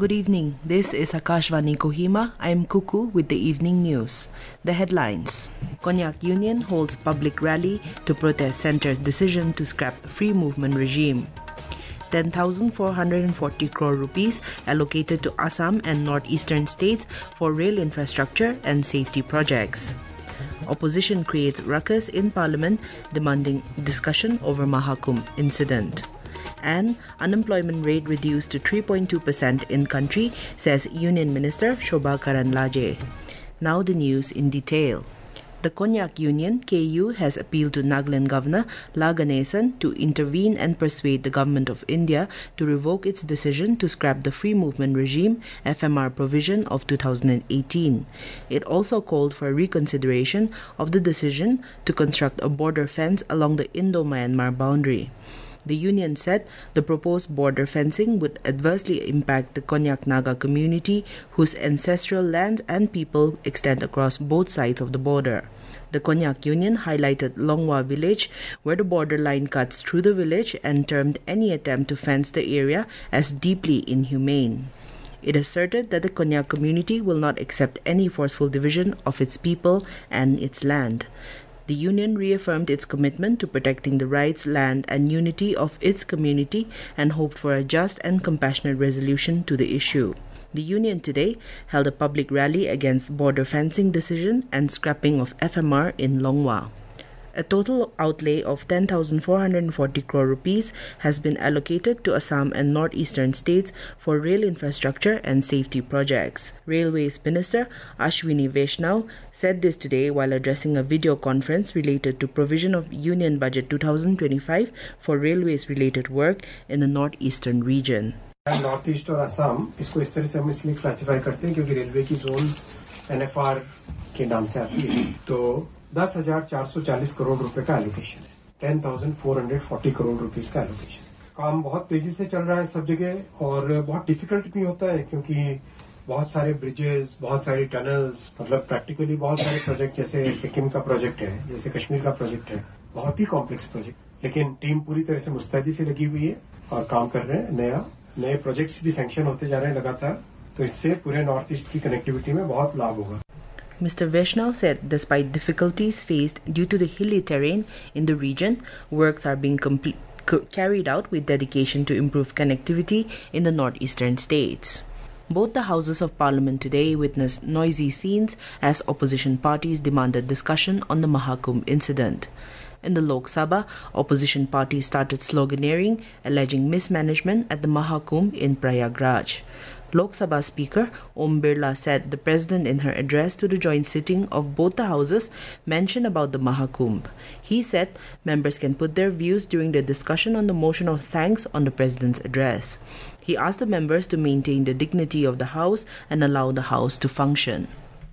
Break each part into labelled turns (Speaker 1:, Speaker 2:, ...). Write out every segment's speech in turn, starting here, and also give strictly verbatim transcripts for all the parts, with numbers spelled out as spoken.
Speaker 1: Good evening. This is Akashvani Kohima. I am Kuku with the evening news. The headlines. Konyak Union holds public rally to protest centre's decision to scrap free movement regime. ten thousand four hundred forty crore rupees allocated to Assam and northeastern states for rail infrastructure and safety projects. Opposition creates ruckus in parliament demanding discussion over Mahakumbh incident. And unemployment rate reduced to three point two percent in country, says Union Minister Shobha Karandlaje. Now the news in detail. The Konyak Union, K U, has appealed to Nagaland Governor La Ganesan to intervene and persuade the Government of India to revoke its decision to scrap the Free Movement Regime F M R provision of two thousand eighteen. It also called for reconsideration of the decision to construct a border fence along the Indo-Myanmar boundary. The union said the proposed border fencing would adversely impact the Konyak Naga community, whose ancestral lands and people extend across both sides of the border. The Konyak Union highlighted Longwa village, where the borderline cuts through the village, and termed any attempt to fence the area as deeply inhumane. It asserted that the Konyak community will not accept any forceful division of its people and its land. The union reaffirmed its commitment to protecting the rights, land, and unity of its community and hoped for a just and compassionate resolution to the issue. The union today held a public rally against border fencing decision and scrapping of F M R in Longwa. A total outlay of ten thousand four hundred forty crore rupees has been allocated to Assam and northeastern states for rail infrastructure and safety projects. Railways Minister Ashwini Vaishnaw said this today while addressing a video conference related to provision of Union Budget twenty twenty-five for railways-related work in the northeastern region.
Speaker 2: North east और असम इसको इस तरह से हम इसलिए classify करते हैं क्योंकि रेलवे की जोन एन एफ आर के नाम से आती है, तो दस हजार चार सौ चालीस करोड़ रुपए का एलोकेशन है, ten thousand four hundred forty crore rupees का एलोकेशन। काम बहुत तेजी से चल रहा है सब जगह और बहुत डिफिकल्ट भी होता है क्योंकि बहुत सारे ब्रिजेस, बहुत सारी टनल्स, मतलब प्रैक्टिकली बहुत सारे प्रोजेक्ट जैसे सिक्किम का प्रोजेक्ट है, जैसे कश्मीर का प्रोजेक्ट है, बहुत ही कॉम्प्लेक्स प्रोजेक्ट, लेकिन टीम पूरी तरह से मुस्तैदी से लगी हुई है और काम कर रहे हैं। नया नए प्रोजेक्ट्स भी सैंक्शन होते जा रहे हैं लगातार, तो इससे पूरे नॉर्थ ईस्ट की कनेक्टिविटी में बहुत लाभ होगा।
Speaker 1: Mister Vaishnaw said despite difficulties faced due to the hilly terrain in the region, works are being complete, carried out with dedication to improve connectivity in the northeastern states. Both the Houses of Parliament today witnessed noisy scenes as opposition parties demanded discussion on the Mahakumbh incident. In the Lok Sabha, opposition parties started sloganeering, alleging mismanagement at the Mahakumbh in Prayagraj. Lok Sabha Speaker Om Birla said the President in her address to the joint sitting of both the houses mentioned about the Mahakumbh. He said members can put their views during the discussion on the motion of thanks on the President's address. He asked the members to maintain the dignity of the House and allow the House to function.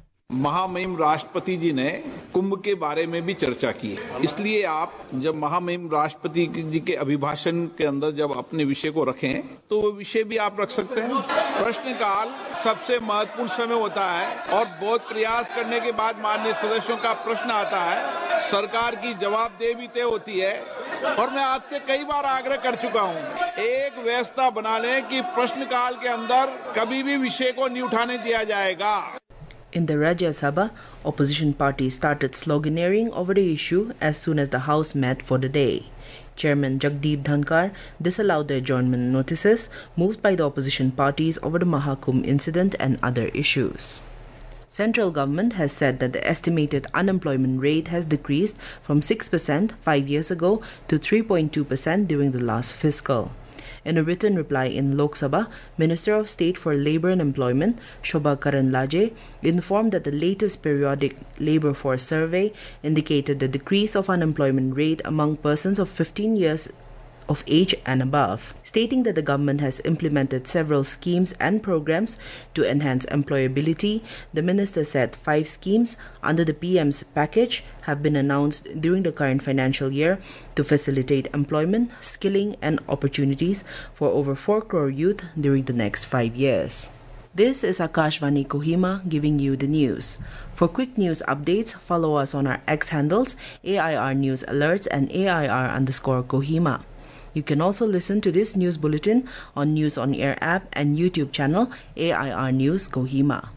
Speaker 3: महामहिम राष्ट्रपति जी ने कुंभ के बारे में भी चर्चा की है, इसलिए आप जब महामहिम राष्ट्रपति जी के अभिभाषण के अंदर जब अपने विषय को रखें तो वो विषय भी आप रख सकते हैं। प्रश्नकाल सबसे महत्वपूर्ण समय होता है और बहुत प्रयास करने के बाद माननीय सदस्यों का प्रश्न आता है, सरकार की जवाबदेही भी तय होती है और मैं आपसे कई बार आग्रह कर चुका हूँ, एक व्यवस्था बना लें कि प्रश्नकाल के अंदर कभी भी विषय को नहीं उठाने दिया जाएगा।
Speaker 1: In the Rajya Sabha, opposition parties started sloganeering over the issue as soon as the House met for the day. Chairman Jagdeep Dhankar disallowed the adjournment notices moved by the opposition parties over the Mahakumbh incident and other issues. Central government has said that the estimated unemployment rate has decreased from six percent five years ago to three point two percent during the last fiscal. In a written reply in Lok Sabha, Minister of State for Labour and Employment, Shobha Karandlaje, informed that the latest periodic labour force survey indicated the decrease of unemployment rate among persons of fifteen years of age and above, stating that the government has implemented several schemes and programs to enhance employability. The minister said five schemes under the P M's package have been announced during the current financial year to facilitate employment, skilling and opportunities for over four crore youth during the next five years. This is Akashvani Kohima giving you the news. For quick news updates, follow us on our X handles A I R News Alerts and A I R underscore Kohima. You can also listen to this news bulletin on News on Air app and YouTube channel A I R News Kohima.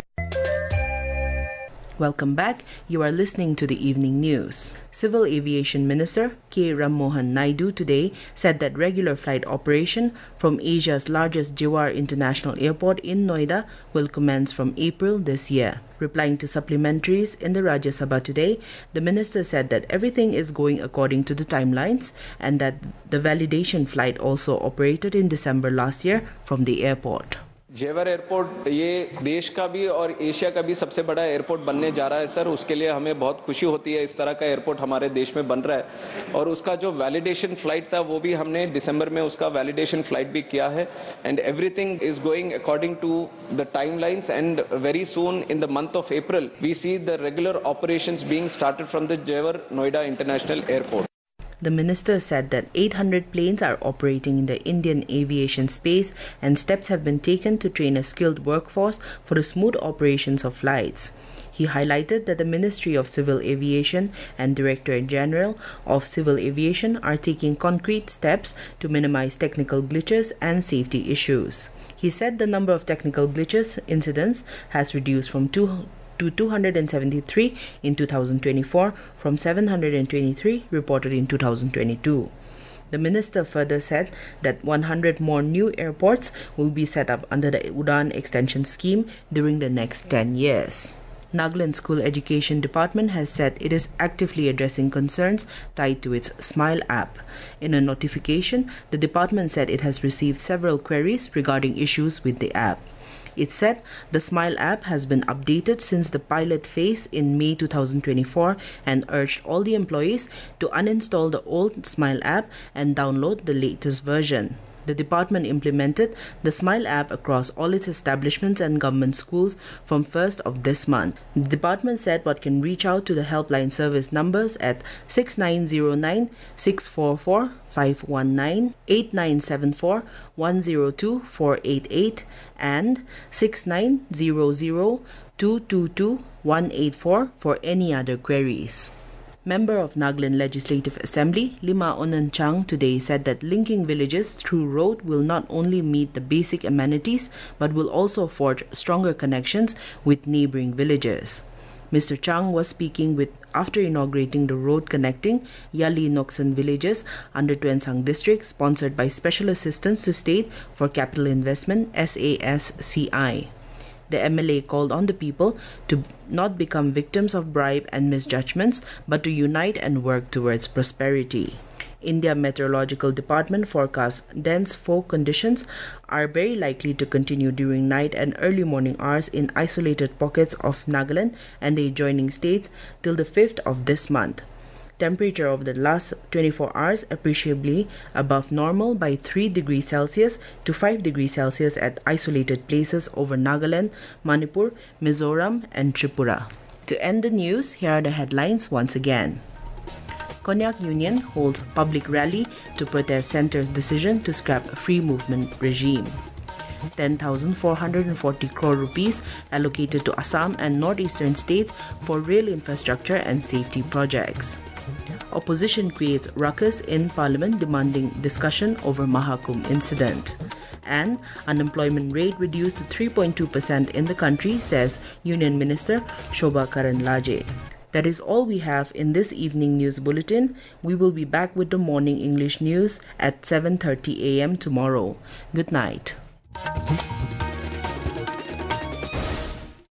Speaker 1: Welcome back. You are listening to the evening news. Civil Aviation Minister K. Ram Mohan Naidu today said that regular flight operation from Asia's largest Jewar International Airport in Noida will commence from April this year. Replying to supplementaries in the Rajya Sabha today, the minister said that everything is going according to the timelines and that the validation flight also operated in December last year from the airport.
Speaker 4: Jewar airport ये देश का भी और Asia का भी सबसे बड़ा airport बनने जा रहा है सर, उसके लिए हमें बहुत खुशी होती है इस तरह का एयरपोर्ट हमारे देश में बन रहा है। और उसका जो वैलिडेशन फ्लाइट था वो भी हमने दिसंबर में उसका वैलिडेशन फ्लाइट भी किया है and everything is going according to the timelines and very soon in the month of April we see the regular operations being started from the Jewar Noida international airport.
Speaker 1: The minister said that eight hundred planes are operating in the Indian aviation space and steps have been taken to train a skilled workforce for the smooth operations of flights. He highlighted that the Ministry of Civil Aviation and Directorate General of Civil Aviation are taking concrete steps to minimize technical glitches and safety issues. He said the number of technical glitches incidents has reduced from two to two hundred seventy-three in two thousand twenty-four from seven hundred twenty-three reported in two thousand twenty-two. The minister further said that one hundred more new airports will be set up under the Udan extension scheme during the next ten years. Nagaland School Education Department has said it is actively addressing concerns tied to its Smile app. In a notification, the department said it has received several queries regarding issues with the app. It said the Smile app has been updated since the pilot phase in May two thousand twenty-four and urged all the employees to uninstall the old Smile app and download the latest version. The department implemented the Smile app across all its establishments and government schools from first of this month. The department said what can reach out to the helpline service numbers at six nine zero nine, six four four, five one nine, eight nine seven four, one zero two, four eight eight and six nine zero zero, two two two, one eight four for any other queries. Member of Nagaland Legislative Assembly, Lima Onan Chang, today said that linking villages through road will not only meet the basic amenities but will also forge stronger connections with neighboring villages. Mister Chang was speaking with after inaugurating the road connecting Yali Noksan villages under Tuensang district, sponsored by Special Assistance to State for Capital Investment S A S C I. The M L A called on the people to not become victims of bribe and misjudgments, but to unite and work towards prosperity. India Meteorological Department forecasts dense fog conditions are very likely to continue during night and early morning hours in isolated pockets of Nagaland and the adjoining states till the fifth of this month. Temperature over the last twenty-four hours appreciably above normal by three degrees Celsius to five degrees Celsius at isolated places over Nagaland, Manipur, Mizoram and Tripura. To end the news, here are the headlines once again. Konyak Union holds public rally to protest centre's decision to scrap free movement regime. ten thousand four hundred forty crore rupees allocated to Assam and northeastern states for rail infrastructure and safety projects. Opposition creates ruckus in parliament demanding discussion over Mahakum incident. And unemployment rate reduced to three point two percent in the country, says Union Minister Shobha Karanlaje. That is all we have in this evening news bulletin. We will be back with the morning English news at seven thirty a m tomorrow. Good night.